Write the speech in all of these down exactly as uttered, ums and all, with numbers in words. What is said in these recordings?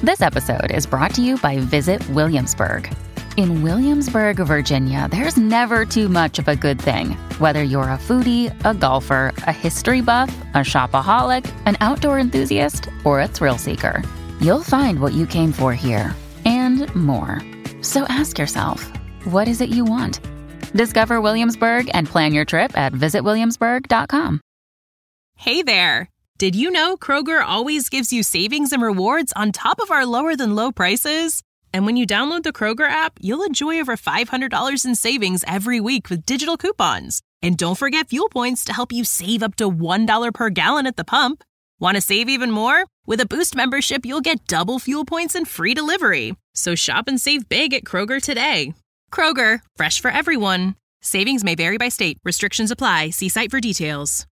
This episode is brought to you by Visit Williamsburg. In Williamsburg, Virginia, there's never too much of a good thing. Whether you're a foodie, a golfer, a history buff, a shopaholic, an outdoor enthusiast, or a thrill seeker, you'll find what you came for here and more. So ask yourself, what is it you want? Discover Williamsburg and plan your trip at visit williamsburg dot com. Hey there! Did you know Kroger always gives you savings and rewards on top of our lower-than-low prices? And when you download the Kroger app, you'll enjoy over five hundred dollars in savings every week with digital coupons. And don't forget fuel points to help you save up to one dollar per gallon at the pump. Want to save even more? With a Boost membership, you'll get double fuel points and free delivery. So shop and save big at Kroger today. Kroger, fresh for everyone. Savings may vary by state. Restrictions apply. See site for details.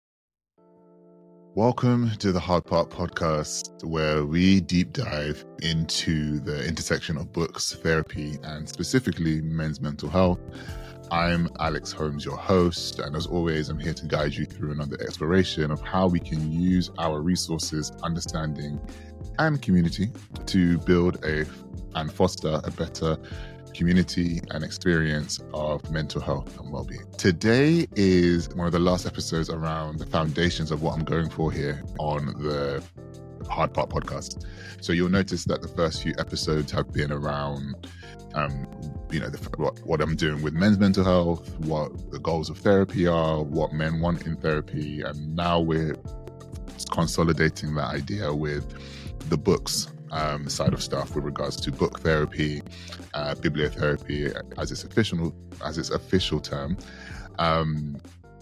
Welcome to the Hard Part Podcast, where we deep dive into the intersection of books, therapy, and specifically men's mental health. I'm Alex Holmes, your host, and as always, I'm here to guide you through another exploration of how we can use our resources, understanding, and community to build a and foster a better community and experience of mental health and well-being. Today is one of the last episodes around the foundations of what I'm going for here on the Hard Part Podcast. So you'll notice that the first few episodes have been around um, you know, the, what, what I'm doing with men's mental health, what the goals of therapy are, what men want in therapy, and now we're consolidating that idea with the books Um, side of stuff with regards to book therapy, uh, bibliotherapy as its official as its official term. Um,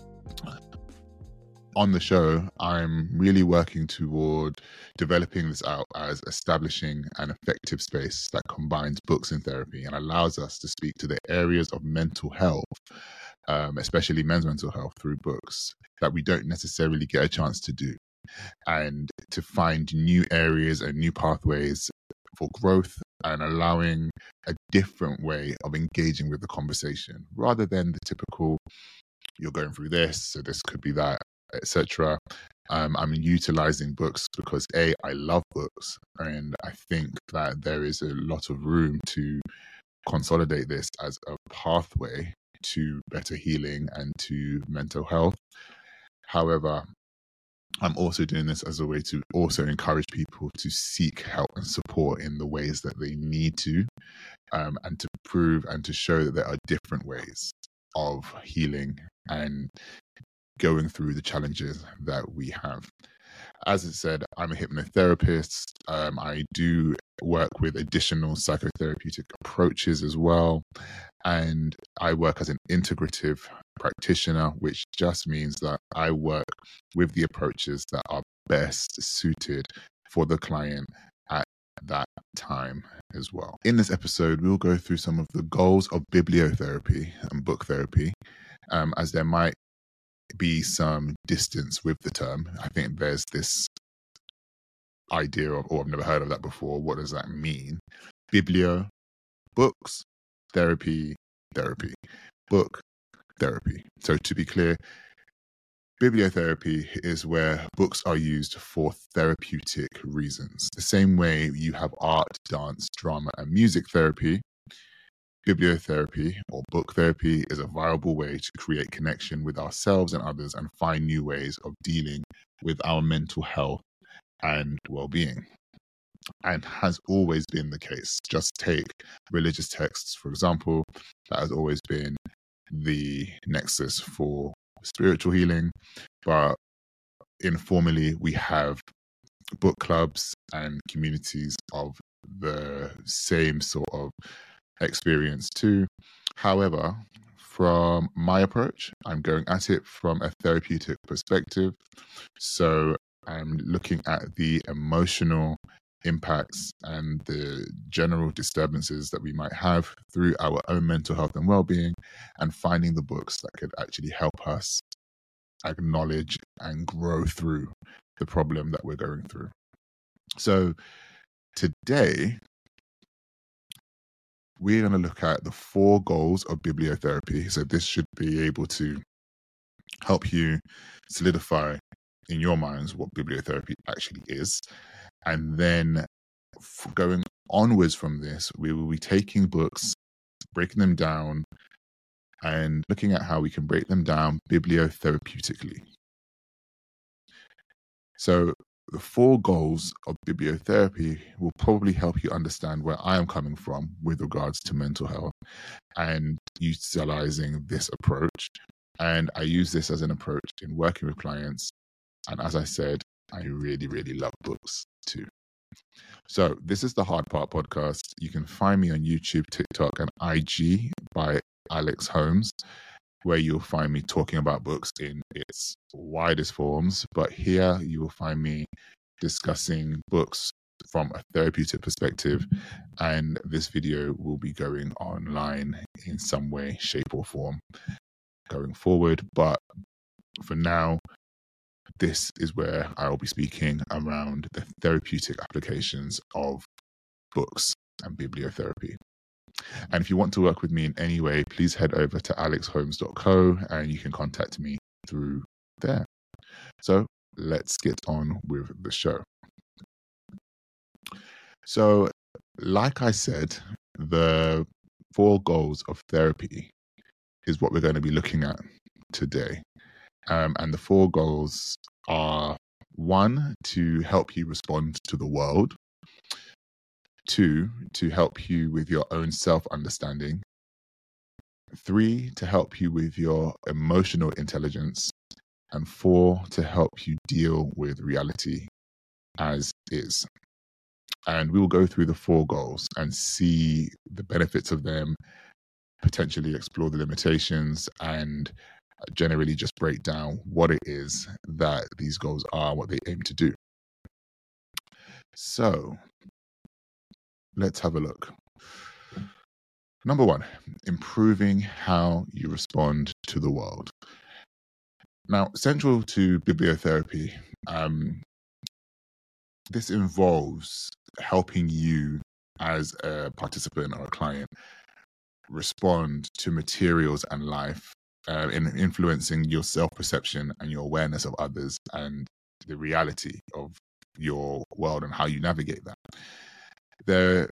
on the show, I'm really working toward developing this out as establishing an effective space that combines books and therapy and allows us to speak to the areas of mental health, um, especially men's mental health, through books that we don't necessarily get a chance to do, and to find new areas and new pathways for growth and allowing a different way of engaging with the conversation rather than the typical, you're going through this, so this could be that, et cetera. Um, I'm utilizing books because A, I love books, and I think that there is a lot of room to consolidate this as a pathway to better healing and to mental health. However, I'm also doing this as a way to also encourage people to seek help and support in the ways that they need to, um, and to prove and to show that there are different ways of healing and going through the challenges that we have. As I said, I'm a hypnotherapist. Um, I do work with additional psychotherapeutic approaches as well. And I work as an integrative practitioner, which just means that I work with the approaches that are best suited for the client at that time as well. In this episode, we'll go through some of the goals of bibliotherapy and book therapy, um, as there might be some distance with the term. I think there's this idea of, oh, I've never heard of that before. What does that mean? Biblio, books, therapy, therapy, book, therapy. So to be clear, bibliotherapy is where books are used for therapeutic reasons. The same way you have art, dance, drama, and music therapy, bibliotherapy or book therapy is a viable way to create connection with ourselves and others and find new ways of dealing with our mental health and well-being. And has always been the case. Just take religious texts, for example. That has always been the nexus for spiritual healing. But informally, we have book clubs and communities of the same sort of experience too. However, from my approach, I'm going at it from a therapeutic perspective. So I'm looking at the emotional impacts and the general disturbances that we might have through our own mental health and well-being, and finding the books that could actually help us acknowledge and grow through the problem that we're going through. So today, we're going to look at the four goals of bibliotherapy. So this should be able to help you solidify in your minds what bibliotherapy actually is. And then f- going onwards from this, we will be taking books, breaking them down, and looking at how we can break them down bibliotherapeutically. So the four goals of bibliotherapy will probably help you understand where I am coming from with regards to mental health and utilizing this approach. And I use this as an approach in working with clients. And as I said, I really, really love books too. So this is the Hard Part Podcast. You can find me on YouTube, TikTok, and I G by Alex Holmes, where you'll find me talking about books in its widest forms. But here you will find me discussing books from a therapeutic perspective. And this video will be going online in some way, shape, or form going forward. But for now, this is where I will be speaking around the therapeutic applications of books and bibliotherapy. And if you want to work with me in any way, please head over to alex holmes dot co and you can contact me through there. So let's get on with the show. So, like I said, the four goals of therapy is what we're going to be looking at today. Um, and the four goals are: one, to help you respond to the world; two, to help you with your own self-understanding; three, to help you with your emotional intelligence; and four, to help you deal with reality as is. And we will go through the four goals and see the benefits of them, potentially explore the limitations, and generally just break down what it is that these goals are, what they aim to do. So let's have a look. Number one, improving how you respond to the world. Now, central to bibliotherapy, um, this involves helping you as a participant or a client respond to materials and life, uh, in influencing your self-perception and your awareness of others and the reality of your world and how you navigate that. There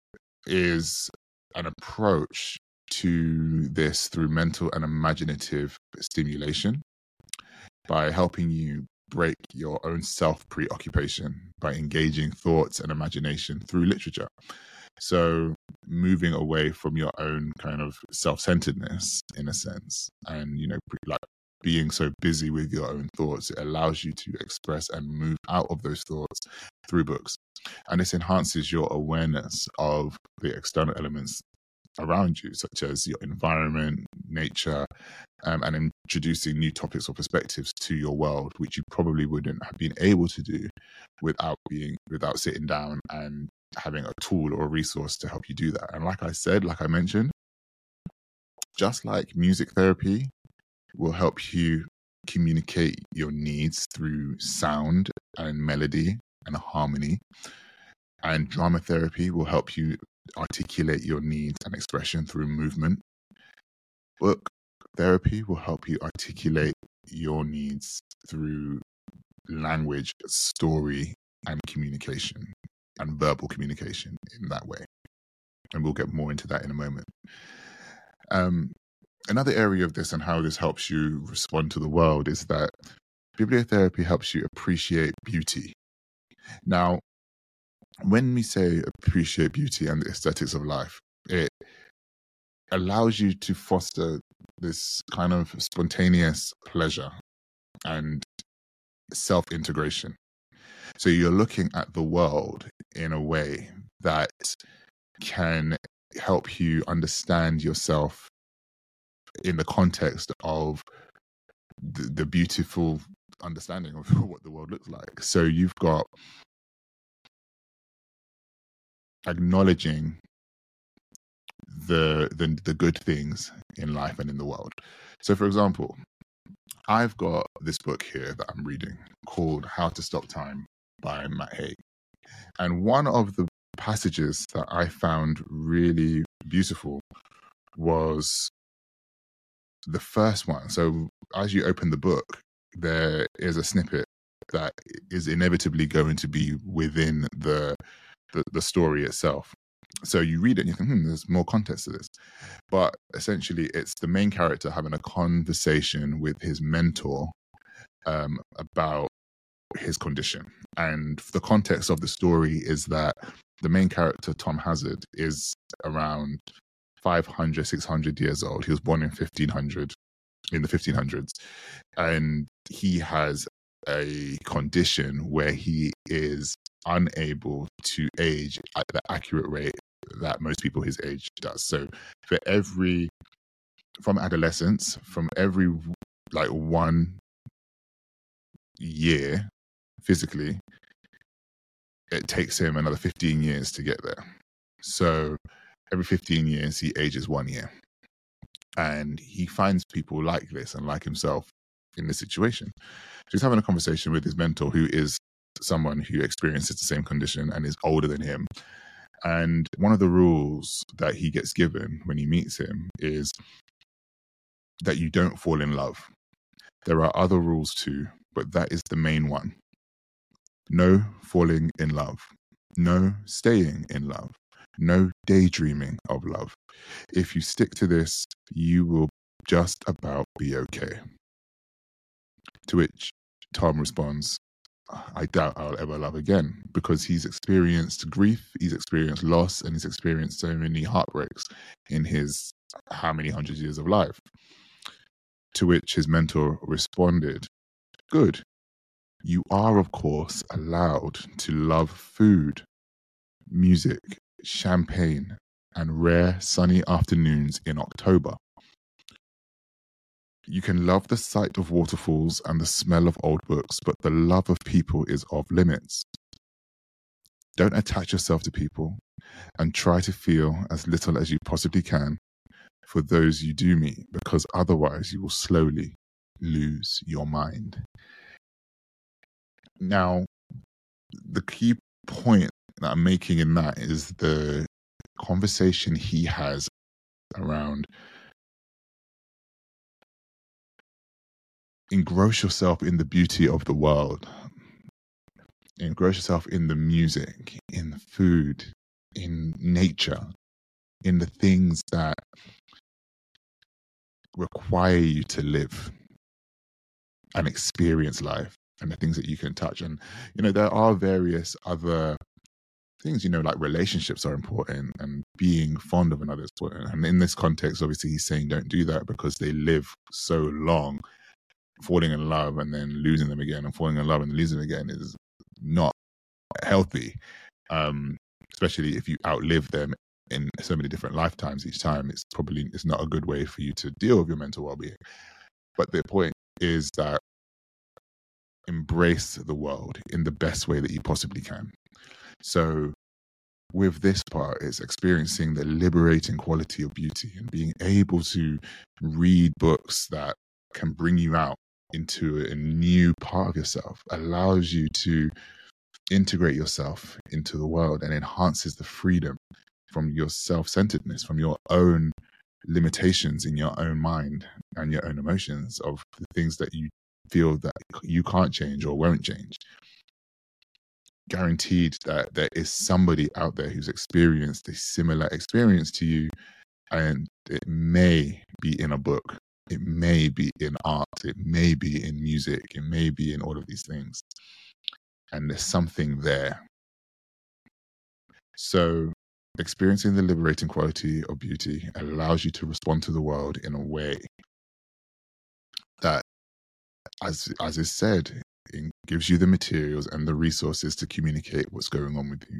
is an approach to this through mental and imaginative stimulation by helping you break your own self-preoccupation by engaging thoughts and imagination through literature. So moving away from your own kind of self-centeredness, in a sense, and, you know, like being so busy with your own thoughts, it allows you to express and move out of those thoughts through books. And this enhances your awareness of the external elements around you, such as your environment, nature, um, and introducing new topics or perspectives to your world, which you probably wouldn't have been able to do without being, without sitting down and having a tool or a resource to help you do that. And like I said, like I mentioned, just like music therapy will help you communicate your needs through sound and melody and harmony, and drama therapy will help you articulate your needs and expression through movement, book therapy will help you articulate your needs through language, story, and communication, and verbal communication in that way. And we'll get more into that in a moment. Um, another area of this and how this helps you respond to the world is that bibliotherapy helps you appreciate beauty. Now, when we say appreciate beauty and the aesthetics of life, it allows you to foster this kind of spontaneous pleasure and self-integration. So you're looking at the world in a way that can help you understand yourself in the context of the, the beautiful understanding of what the world looks like. So you've got acknowledging the, the the good things in life and in the world. So, for example, I've got this book here that I'm reading called How to Stop Time by Matt Haig. And one of the passages that I found really beautiful was the first one. So as you open the book, there is a snippet that is inevitably going to be within the the, the story itself. So you read it and you think, hmm, there's more context to this. But essentially, it's the main character having a conversation with his mentor um, about his condition. And the context of the story is that the main character, Tom Hazard, is around five hundred, six hundred years old. He was born in fifteen hundred, in the fifteen hundreds. And he has a condition where he is unable to age at the accurate rate that most people his age does. So for every, from adolescence, from every like one year physically, it takes him another fifteen years to get there. So every fifteen years he ages one year. And he finds people like this and like himself in this situation. So he's having a conversation with his mentor, who is someone who experiences the same condition and is older than him. And one of the rules that he gets given when he meets him is that you don't fall in love. There are other rules too, but that is the main one. No falling in love. No staying in love. No daydreaming of love. If you stick to this, you will just about be okay. To which Tom responds, I doubt I'll ever love again, because he's experienced grief, he's experienced loss, and he's experienced so many heartbreaks in his how many hundreds of years of life. To which his mentor responded, good. You are, of course, allowed to love food, music, champagne, and rare sunny afternoons in October. You can love the sight of waterfalls and the smell of old books, but the love of people is off limits. Don't attach yourself to people, and try to feel as little as you possibly can for those you do meet, because otherwise you will slowly lose your mind. Now, the key point that I'm making in that is the conversation he has around engross yourself in the beauty of the world. Engross yourself in the music, in the food, in nature, in the things that require you to live and experience life, and the things that you can touch. And, you know, there are various other things, you know, like relationships are important and being fond of another is important. And in this context, obviously, he's saying don't do that because they live so long. Falling in love and then losing them again, and falling in love and losing them again is not healthy, um, especially if you outlive them in so many different lifetimes each time. It's probably it's not a good way for you to deal with your mental well-being. But the point is that embrace the world in the best way that you possibly can. So with this part, it's experiencing the liberating quality of beauty and being able to read books that can bring you out into a new part of yourself, allows you to integrate yourself into the world, and enhances the freedom from your self-centeredness, from your own limitations in your own mind and your own emotions of the things that you feel that you can't change or won't change. Guaranteed that there is somebody out there who's experienced a similar experience to you, and it may be in a book, it may be in art, it may be in music, it may be in all of these things. And there's something there. So experiencing the liberating quality of beauty allows you to respond to the world in a way that, as as is said, it gives you the materials and the resources to communicate what's going on with you.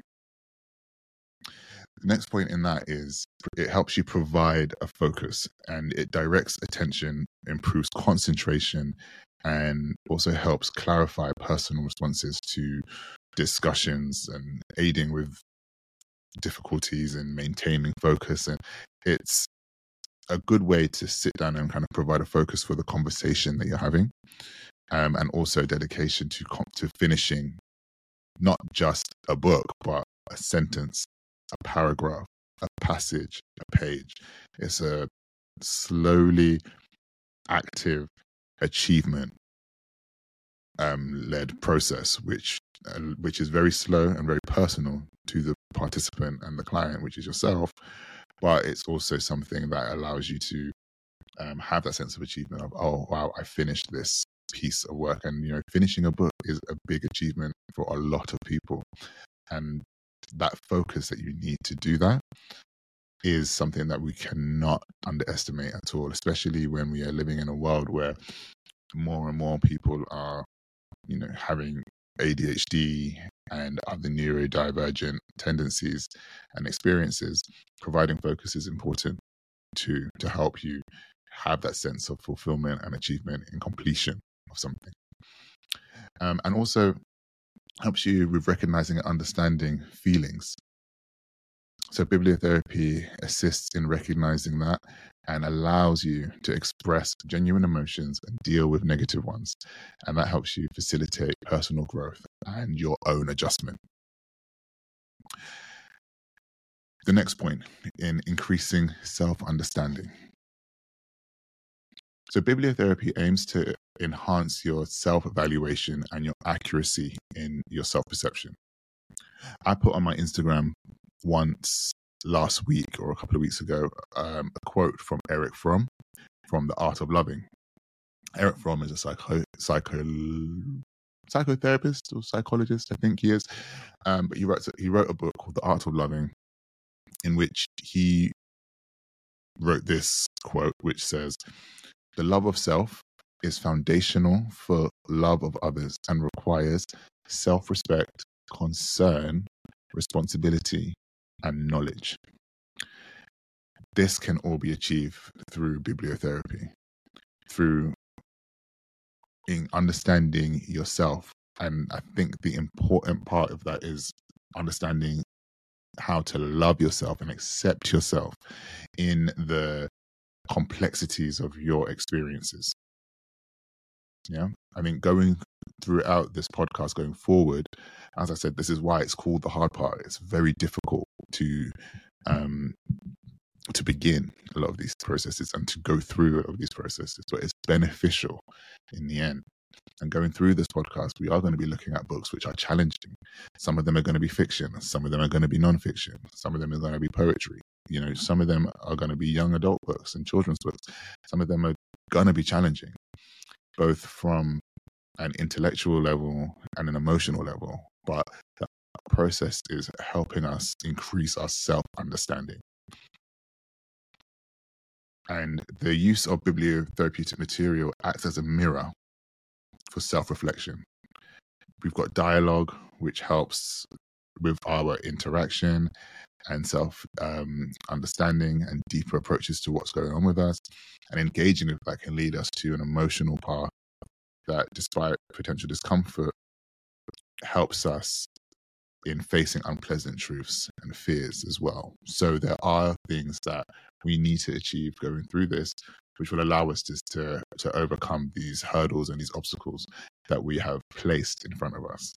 The next point in that is it helps you provide a focus, and it directs attention, improves concentration, and also helps clarify personal responses to discussions and aiding with difficulties and maintaining focus. And it's a good way to sit down and kind of provide a focus for the conversation that you're having, um, and also dedication to to finishing not just a book, but a sentence, a paragraph, a passage, a page. It's a slowly active achievement um, led process, which uh, which is very slow and very personal to the participant and the client, which is yourself, but it's also something that allows you to um, have that sense of achievement of, oh, wow, I finished this piece of work. And, you know, finishing a book is a big achievement for a lot of people. And that focus that you need to do that is something that we cannot underestimate at all, especially when we are living in a world where more and more people are, you know, having A D H D and other neurodivergent tendencies and experiences. Providing focus is important to to help you have that sense of fulfillment and achievement in completion of something. Um, and also helps you with recognizing and understanding feelings. So bibliotherapy assists in recognizing that and allows you to express genuine emotions and deal with negative ones. And that helps you facilitate personal growth and your own adjustment. The next point in increasing self-understanding. So bibliotherapy aims to enhance your self-evaluation and your accuracy in your self-perception. I put on my Instagram once last week or a couple of weeks ago um, a quote from Erich Fromm from The Art of Loving. Erich Fromm is a psycho, psycho psychotherapist or psychologist, I think he is. Um, but he wrote he wrote a book called The Art of Loving, in which he wrote this quote, which says, "The love of self is foundational for love of others and requires self-respect, concern, responsibility, and knowledge." This can all be achieved through bibliotherapy, through in understanding yourself. And I think the important part of that is understanding how to love yourself and accept yourself in the complexities of your experiences. Yeah, I mean, going throughout this podcast going forward, as I said, this is why it's called The Hard Part. It's very difficult to um, to begin a lot of these processes and to go through a lot of these processes, but it's beneficial in the end. And going through this podcast, we are going to be looking at books which are challenging. Some of them are going to be fiction. Some of them are going to be non-fiction. Some of them are going to be poetry. You know, some of them are going to be young adult books and children's books. Some of them are going to be challenging, both from an intellectual level and an emotional level. But the process is helping us increase our self-understanding. And the use of bibliotherapeutic material acts as a mirror for self-reflection. We've got dialogue, which helps with our interaction and self-understanding um, and deeper approaches to what's going on with us. And engaging with that can lead us to an emotional path that, despite potential discomfort, helps us in facing unpleasant truths and fears as well. So there are things that we need to achieve going through this, which will allow us to, to, to overcome these hurdles and these obstacles that we have placed in front of us.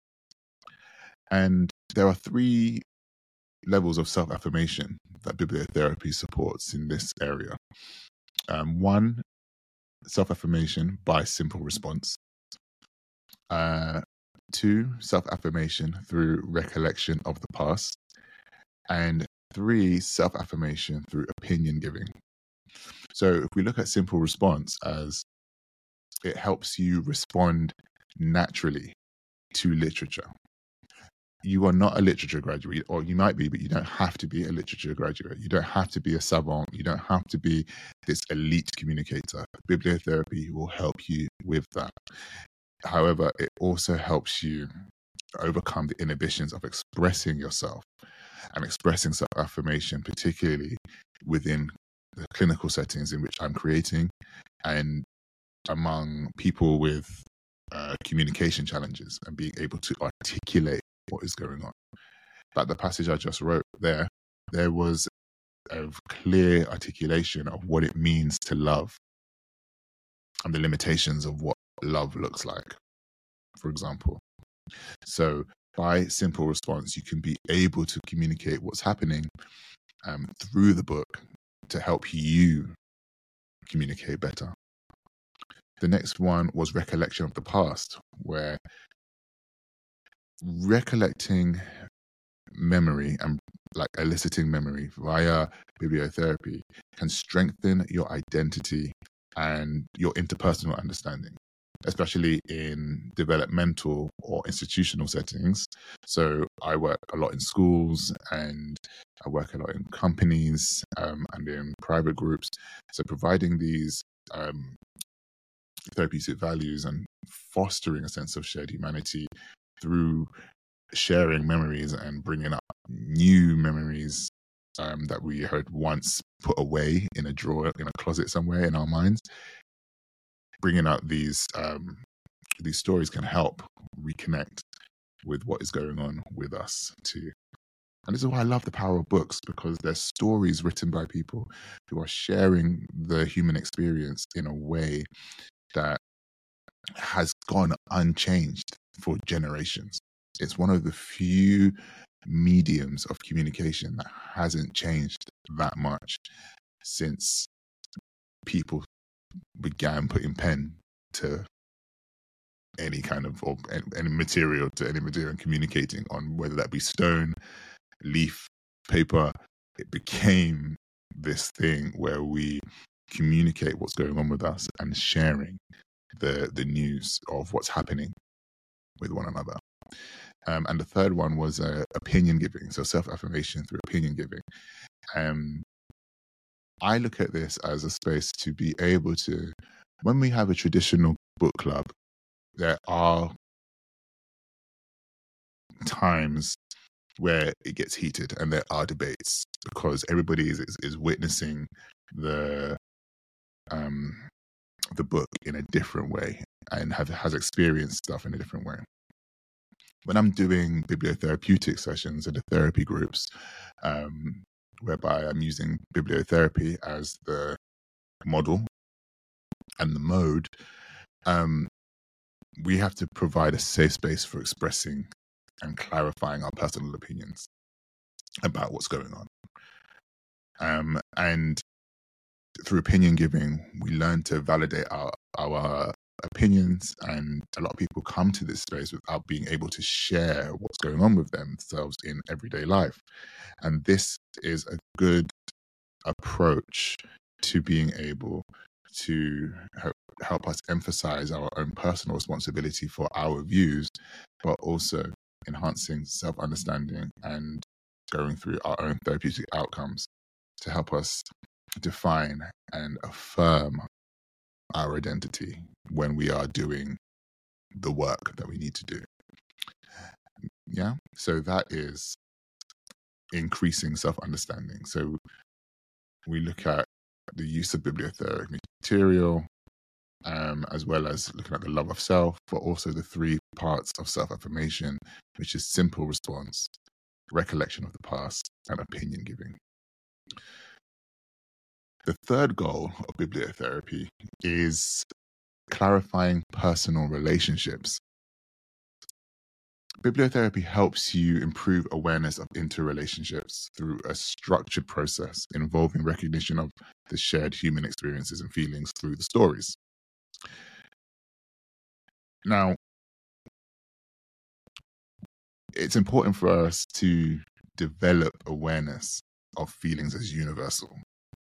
And there are three levels of self-affirmation that bibliotherapy supports in this area. Um, one, self-affirmation by simple response. Uh, two, self-affirmation through recollection of the past. And three, self-affirmation through opinion giving. So if we look at simple response as it helps you respond naturally to literature. You are not a literature graduate, or you might be, but you don't have to be a literature graduate. You don't have to be a savant. You don't have to be this elite communicator. Bibliotherapy will help you with that. However, it also helps you overcome the inhibitions of expressing yourself and expressing self-affirmation, particularly within the clinical settings in which I'm creating and among people with uh, communication challenges and being able to articulate what is going on. Like the passage I just wrote there, there was a clear articulation of what it means to love and the limitations of what love looks like, for example. So by simple response, you can be able to communicate what's happening um, through the book to help you communicate better. The next one was recollection of the past, where recollecting memory and like eliciting memory via bibliotherapy can strengthen your identity and your interpersonal understanding, especially in developmental or institutional settings. So I work a lot in schools and I work a lot in companies um, and in private groups. So providing these um, therapeutic values and fostering a sense of shared humanity through sharing memories and bringing up new memories um, that we had once put away in a drawer, in a closet somewhere in our minds. Bringing out these um, these stories can help reconnect with what is going on with us too. And this is why I love the power of books, because they're stories written by people who are sharing the human experience in a way that has gone unchanged for generations. It's one of the few mediums of communication that hasn't changed that much since people began putting pen to any kind of, or any material to any material and communicating on, whether that be stone, leaf, paper. It became this thing where we communicate what's going on with us and sharing the the news of what's happening with one another. Um, and the third one was uh, opinion giving, so self-affirmation through opinion giving. Um, I look at this as a space to be able to, when we have a traditional book club, there are times where it gets heated and there are debates because everybody is, is, is witnessing the um, the book in a different way and have, has experienced stuff in a different way. When I'm doing bibliotherapeutic sessions at the therapy groups, um, whereby I'm using bibliotherapy as the model and the mode, um, we have to provide a safe space for expressing and clarifying our personal opinions about what's going on. Um, and through opinion giving, we learn to validate our, our opinions, and a lot of people come to this space without being able to share what's going on with themselves in everyday life. And this is a good approach to being able to help us emphasize our own personal responsibility for our views, but also enhancing self-understanding and going through our own therapeutic outcomes to help us define and affirm our identity when we are doing the work that we need to do. Yeah, so that is increasing self-understanding. So we look at the use of bibliotherapy material, um, as well as looking at the love of self, but also the three parts of self-affirmation, which is simple response, recollection of the past, and opinion giving. The third goal of bibliotherapy is clarifying personal relationships. Bibliotherapy helps you improve awareness of interrelationships through a structured process involving recognition of the shared human experiences and feelings through the stories. Now, it's important for us to develop awareness of feelings as universal.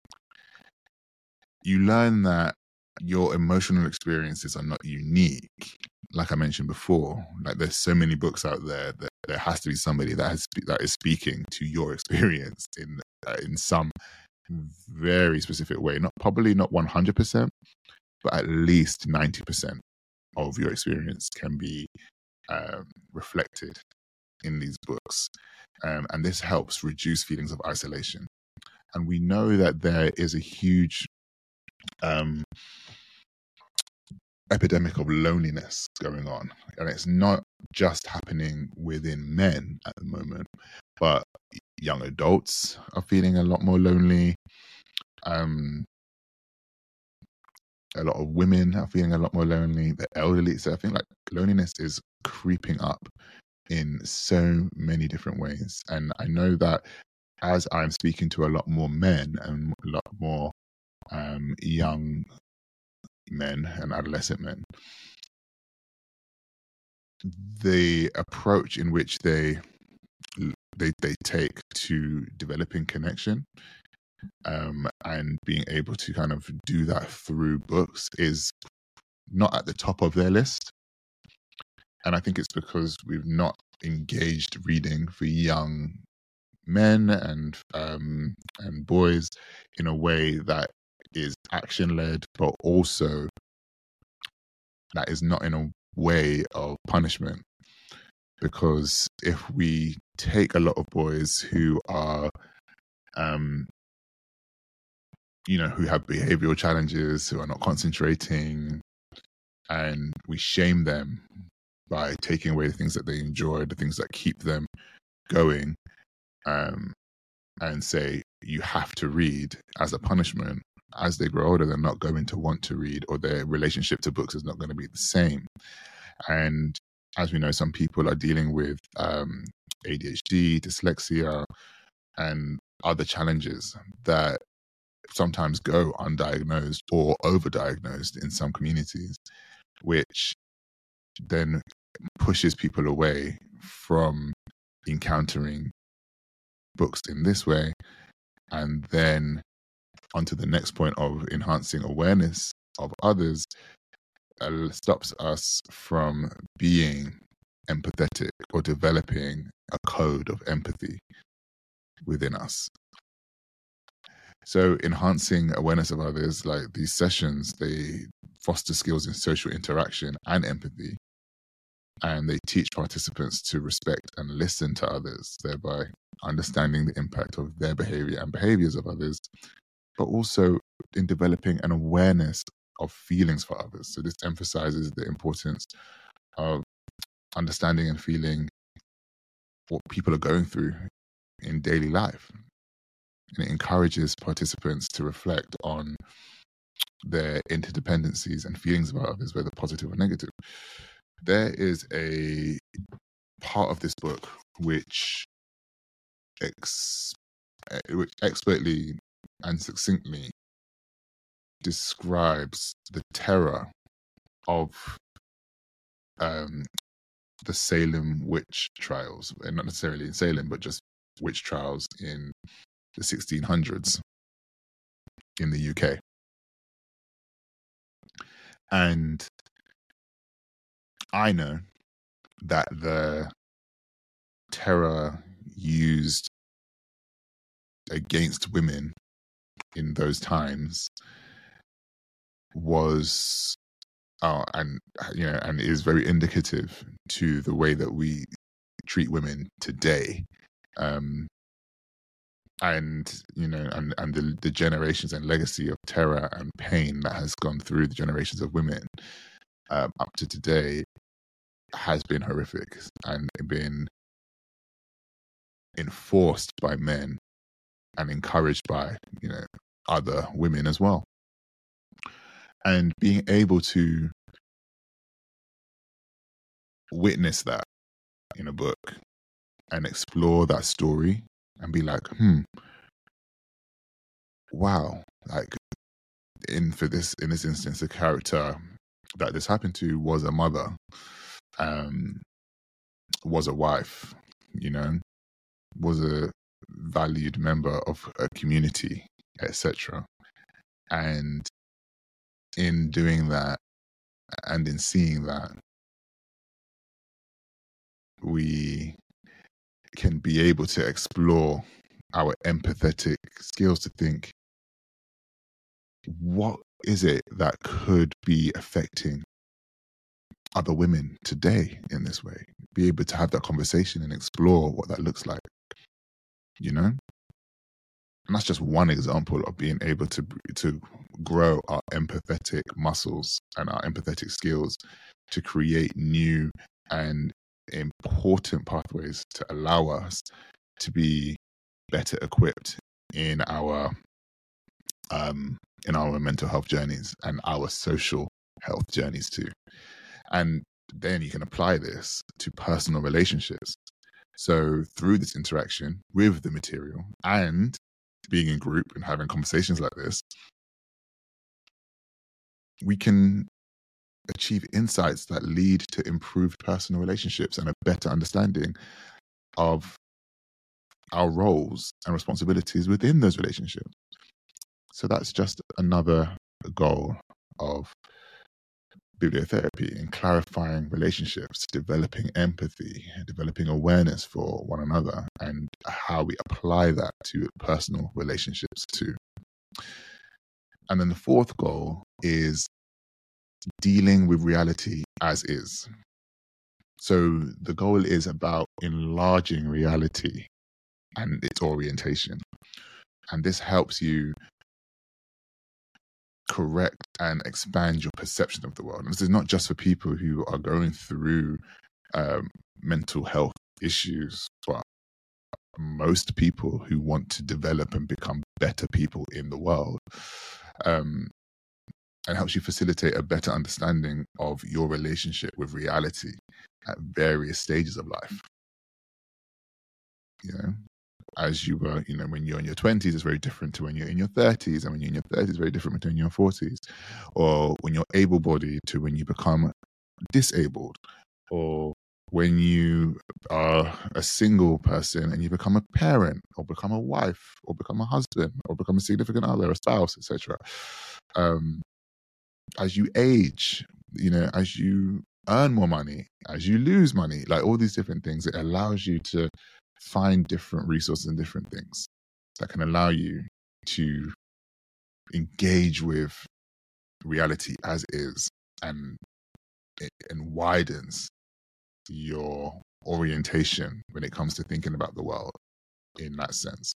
You learn that your emotional experiences are not unique. Like I mentioned before, like there's so many books out there that there has to be somebody that has that is speaking to your experience in uh, in some very specific way. Not probably not one hundred percent, but at least ninety percent of your experience can be um, reflected in these books, um, and this helps reduce feelings of isolation. And we know that there is a huge um, epidemic of loneliness going on, and it's not just happening within men at the moment, but young adults are feeling a lot more lonely. Um, a lot of women are feeling a lot more lonely. The elderly, so I think like loneliness is creeping up in so many different ways. And I know that as I'm speaking to a lot more men and a lot more um, young men and adolescent men, the approach in which they they, they take to developing connection, um, and being able to kind of do that through books is not at the top of their list. And I think it's because we've not engaged reading for young men and um, and boys in a way that is action-led, but also that is not in a way of punishment. Because if we take a lot of boys who are, um, you know, who have behavioral challenges, who are not concentrating, and we shame them by taking away the things that they enjoy, the things that keep them going, um, and say, you have to read as a punishment, as they grow older, they're not going to want to read, or their relationship to books is not going to be the same. And as we know, some people are dealing with um, A D H D, dyslexia, and other challenges that sometimes go undiagnosed or overdiagnosed in some communities, which then pushes people away from encountering books in this way. And then onto the next point of enhancing awareness of others, uh, stops us from being empathetic or developing a code of empathy within us. So enhancing awareness of others, like these sessions, they foster skills in social interaction and empathy. And they teach participants to respect and listen to others, thereby understanding the impact of their behavior and behaviors of others, but also in developing an awareness of feelings for others. So this emphasizes the importance of understanding and feeling what people are going through in daily life. And it encourages participants to reflect on their interdependencies and feelings about others, whether positive or negative. There is a part of this book which, ex- which expertly and succinctly describes the terror of um, the Salem witch trials, and not necessarily in Salem, but just witch trials in the sixteen hundreds in the U K. And I know that the terror used against women in those times was, uh, and you know, and is very indicative to the way that we treat women today, um, and you know, and and the, the generations and legacy of terror and pain that has gone through the generations of women um, up to today has been horrific and been enforced by men and encouraged by, you know, other women as well. And being able to witness that in a book and explore that story and be like, hmm, wow, like in for this in this instance, the character that this happened to was a mother, um, was a wife, you know, was a valued member of a community, et cetera. And in doing that and in seeing that, we can be able to explore our empathetic skills to think, what is it that could be affecting other women today in this way? Be able to have that conversation and explore what that looks like, you know? And that's just one example of being able to to grow our empathetic muscles and our empathetic skills to create new and important pathways to allow us to be better equipped in our um, in our mental health journeys and our social health journeys too. And then you can apply this to personal relationships. So through this interaction with the material and being in group and having conversations like this, we can achieve insights that lead to improved personal relationships and a better understanding of our roles and responsibilities within those relationships. So that's just another goal of bibliotherapy, in clarifying relationships, developing empathy, developing awareness for one another, and how we apply that to personal relationships too. And then the fourth goal is dealing with reality as is. So the goal is about enlarging reality and its orientation. And this helps you correct and expand your perception of the world. And this is not just for people who are going through um, mental health issues, but most people who want to develop and become better people in the world. Um, and helps you facilitate a better understanding of your relationship with reality at various stages of life. You know, as you were, you know, when you're in your twenties, it's very different to when you're in your thirties, and when you're in your thirties, it's very different to when you're in your forties, or when you're able-bodied to when you become disabled, or when you are a single person and you become a parent, or become a wife, or become a husband, or become a significant other, a spouse, et cetera. Um, as you age, you know, as you earn more money, as you lose money, like all these different things, it allows you to find different resources and different things that can allow you to engage with reality as is, and it and widens your orientation when it comes to thinking about the world in that sense.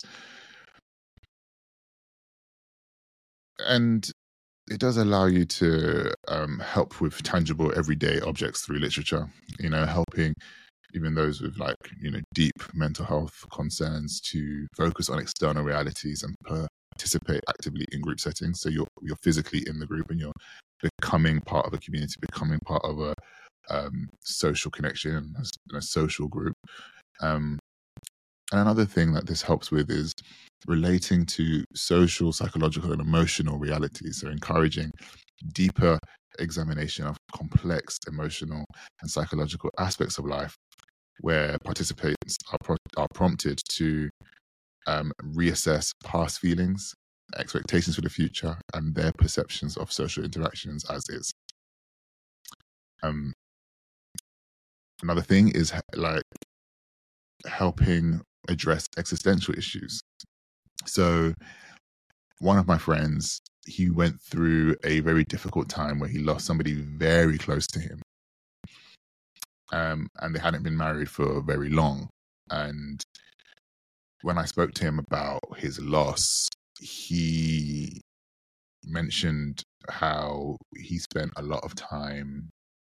And it does allow you to um, help with tangible everyday objects through literature, you know, helping even those with like, you know, deep mental health concerns to focus on external realities and participate actively in group settings. So you're you're physically in the group and you're becoming part of a community, becoming part of a um, social connection, a, a social group. Um, and another thing that this helps with is relating to social, psychological, and emotional realities. So encouraging deeper examination of complex emotional and psychological aspects of life, where participants are, pro- are prompted to um, reassess past feelings, expectations for the future, and their perceptions of social interactions as is. Um, another thing is like helping address existential issues. So one of my friends, he went through a very difficult time where he lost somebody very close to him. Um, and they hadn't been married for very long. And when I spoke to him about his loss, he mentioned how he spent a lot of time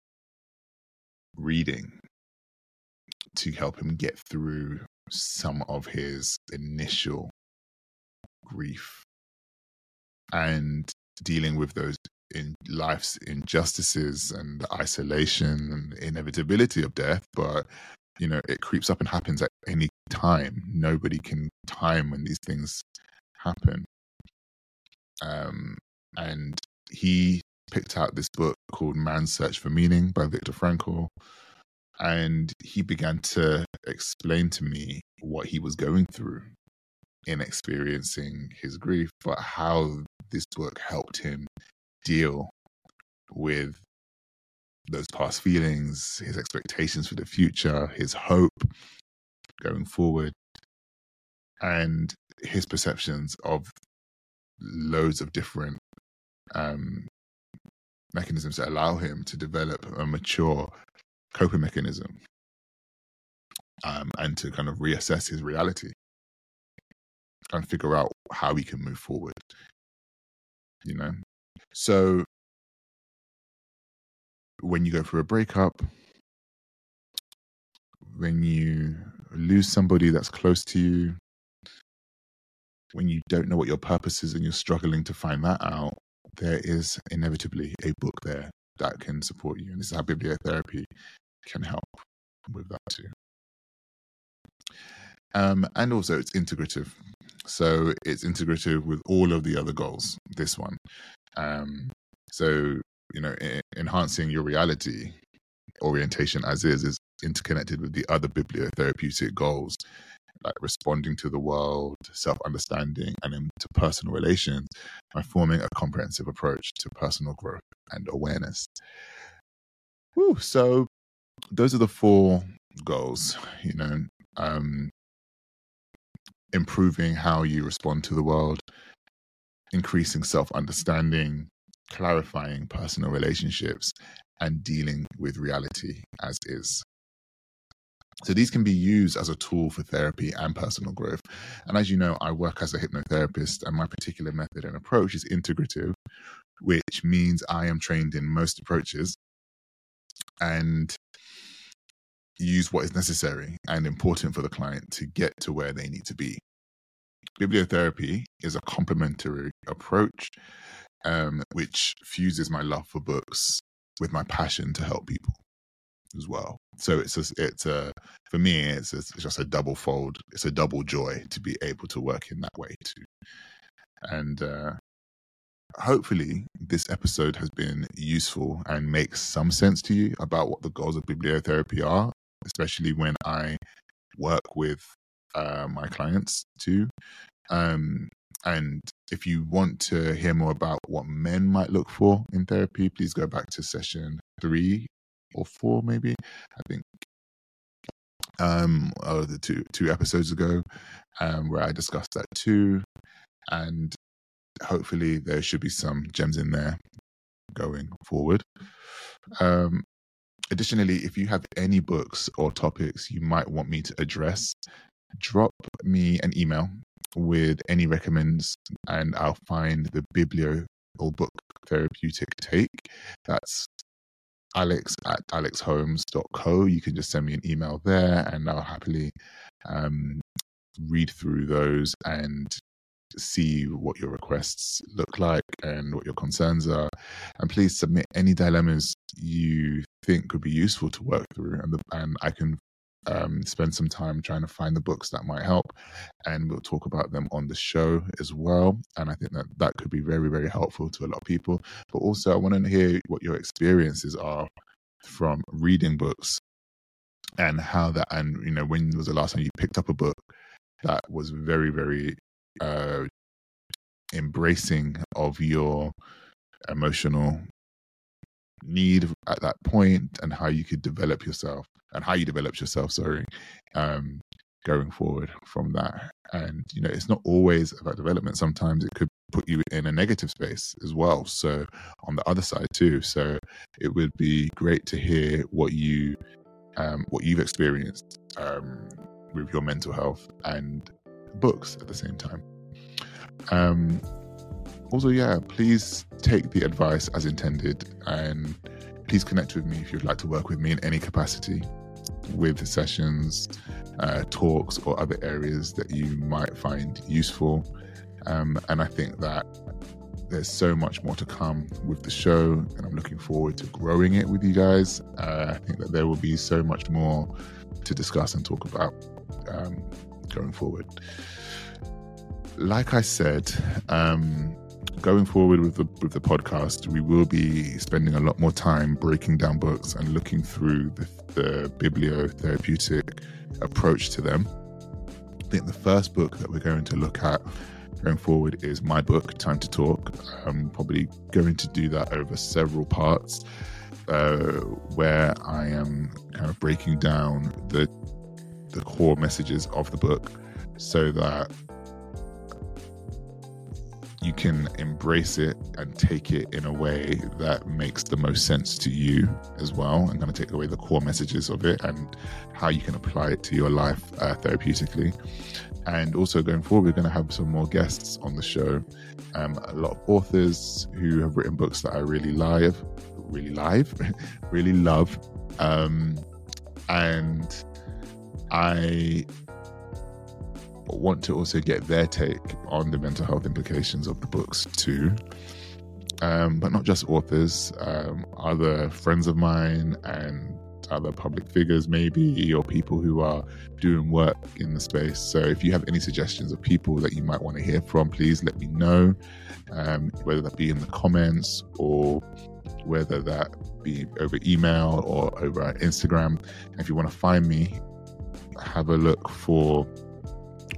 reading to help him get through some of his initial grief and dealing with those in life's injustices and isolation and inevitability of death. But you know, it creeps up and happens at any time. Nobody can time when these things happen. Um, and he picked out this book called Man's Search for Meaning by Viktor Frankl. And he began to explain to me what he was going through in experiencing his grief, but how this book helped him deal with those past feelings, his expectations for the future, his hope going forward, and his perceptions of loads of different um, mechanisms that allow him to develop a mature coping mechanism um, and to kind of reassess his reality and figure out how he can move forward, you know? So when you go through a breakup, when you lose somebody that's close to you, when you don't know what your purpose is and you're struggling to find that out, there is inevitably a book there that can support you. And this is how bibliotherapy can help with that too. Um, and also it's integrative. So it's integrative with all of the other goals, this one. Um, so, you know, e- enhancing your reality orientation as is, is interconnected with the other bibliotherapeutic goals like responding to the world, self-understanding, and into personal relations by forming a comprehensive approach to personal growth and awareness. Whew, so those are the four goals, you know, um, improving how you respond to the world, increasing self-understanding, clarifying personal relationships, and dealing with reality as is. So these can be used as a tool for therapy and personal growth. And as you know, I work as a hypnotherapist, and my particular method and approach is integrative, which means I am trained in most approaches and use what is necessary and important for the client to get to where they need to be. Bibliotherapy is a complementary approach um, which fuses my love for books with my passion to help people as well. So it's a, it's a for me it's, a, it's just a double fold. It's a double joy to be able to work in that way too. And uh, hopefully this episode has been useful and makes some sense to you about what the goals of bibliotherapy are, especially when I work with uh, my clients too. Um, and if you want to hear more about what men might look for in therapy, please go back to session three or four, maybe, I think, um, oh, the two two episodes ago, um, where I discussed that too. And hopefully there should be some gems in there going forward. Um, additionally, if you have any books or topics you might want me to address, drop me an email with any recommends, and I'll find the biblio or book therapeutic take. That's alex at alex holmes dot co. You can just send me an email there, and I'll happily um, read through those and see what your requests look like and what your concerns are. And please submit any dilemmas you think could be useful to work through, and, the, and I can um, spend some time trying to find the books that might help, and we'll talk about them on the show as well. And I think that that could be very, very helpful to a lot of people. But also I want to hear what your experiences are from reading books, and how that, and you know, when was the last time you picked up a book that was very, very uh, embracing of your emotional need at that point, and how you could develop yourself and how you developed yourself, sorry, um, going forward from that. And, you know, it's not always about development. Sometimes it could put you in a negative space as well. So on the other side too. So it would be great to hear what you, um, what you've experienced um, with your mental health and books at the same time. Um, also, yeah, please take the advice as intended, and please connect with me if you'd like to work with me in any capacity with sessions, uh, talks, or other areas that you might find useful. Um, and I think that there's so much more to come with the show, and I'm looking forward to growing it with you guys. Uh, I think that there will be so much more to discuss and talk about um, going forward. Like I said, um, going forward with the with the podcast, we will be spending a lot more time breaking down books and looking through the, the bibliotherapeutic approach to them. I think the first book that we're going to look at going forward is my book, Time to Talk. I'm probably going to do that over several parts, uh, where I am kind of breaking down the the core messages of the book, so that you can embrace it and take it in a way that makes the most sense to you as well. I'm going to take away the core messages of it and how you can apply it to your life uh, therapeutically. And also going forward, we're going to have some more guests on the show. Um, a lot of authors who have written books that I really live, really live, really love. Um, and I want to also get their take on the mental health implications of the books too. Um, but not just authors, um, other friends of mine and other public figures maybe, or people who are doing work in the space. So if you have any suggestions of people that you might want to hear from, please let me know, um, whether that be in the comments or whether that be over email or over Instagram. And if you want to find me, have a look for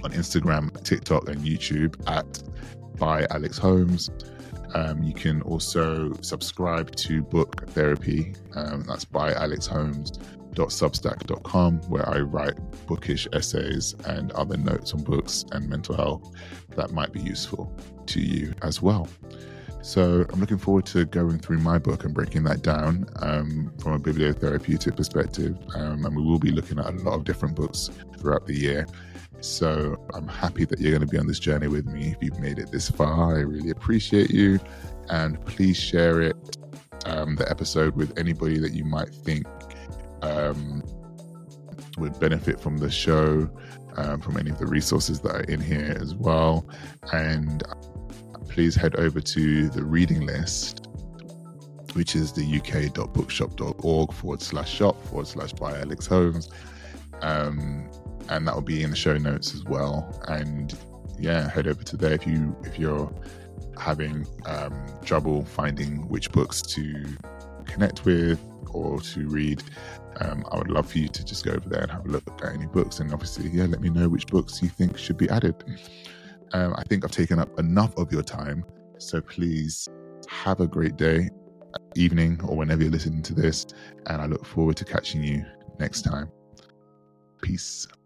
on Instagram, TikTok, and YouTube at by Alex Holmes. Um, you can also subscribe to Book Therapy. Um, that's by alex holmes dot substack dot com, where I write bookish essays and other notes on books and mental health that might be useful to you as well. So I'm looking forward to going through my book and breaking that down um, from a bibliotherapeutic perspective. Um, and we will be looking at a lot of different books throughout the year. So I'm happy that you're going to be on this journey with me. If you've made it this far, I really appreciate you. And please share it, um, the episode, with anybody that you might think um, would benefit from the show, um, from any of the resources that are in here as well. And please head over to the reading list, which is the uk.bookshop.org forward slash shop forward slash by Alex Holmes. Um, and that will be in the show notes as well. And yeah, head over to there if you if you're having um, trouble finding which books to connect with or to read. Um, I would love for you to just go over there and have a look at any books, and obviously, yeah, let me know which books you think should be added. Um, I think I've taken up enough of your time, so please have a great day, evening, or whenever you're listening to this, and I look forward to catching you next time. Peace.